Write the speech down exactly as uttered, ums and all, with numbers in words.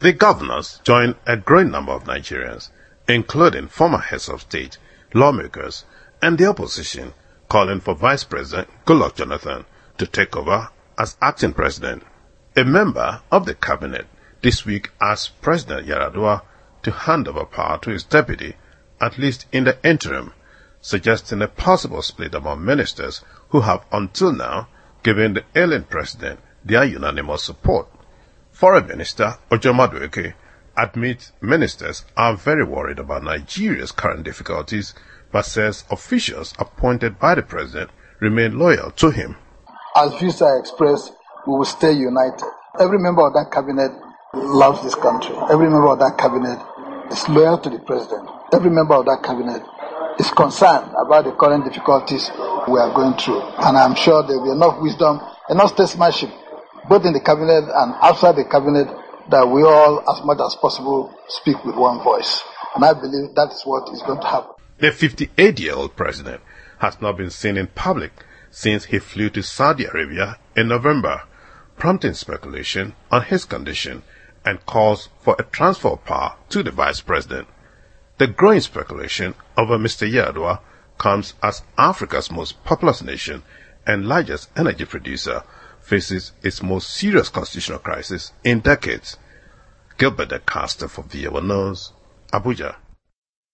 The governors joined a growing number of Nigerians, including former heads of state, lawmakers, and the opposition, calling for Vice President Goodluck Jonathan to take over as acting president. A member of the cabinet this week asked President Yar'Adua to hand over power to his deputy, at least in the interim, suggesting a possible split among ministers who have until now given the ailing president their unanimous support. Foreign Minister Ojo Madueke admits ministers are very worried about Nigeria's current difficulties, but says officials appointed by the president remain loyal to him. As views are expressed, we will stay united. Every member of that cabinet loves this country. Every member of that cabinet is loyal to the president. Every member of that cabinet is concerned about the current difficulties we are going through. And I'm sure there will be enough wisdom, enough statesmanship, both in the cabinet and outside the cabinet, that we all, as much as possible, speak with one voice. And I believe that is what is going to happen. The fifty-eight-year-old president has not been seen in public since he flew to Saudi Arabia in November, prompting speculation on his condition and calls for a transfer of power to the vice president. The growing speculation over Mister Yar'Adua comes as Africa's most populous nation and largest energy producer faces its most serious constitutional crisis in decades. Gilbert De Castro for V O A News, Abuja.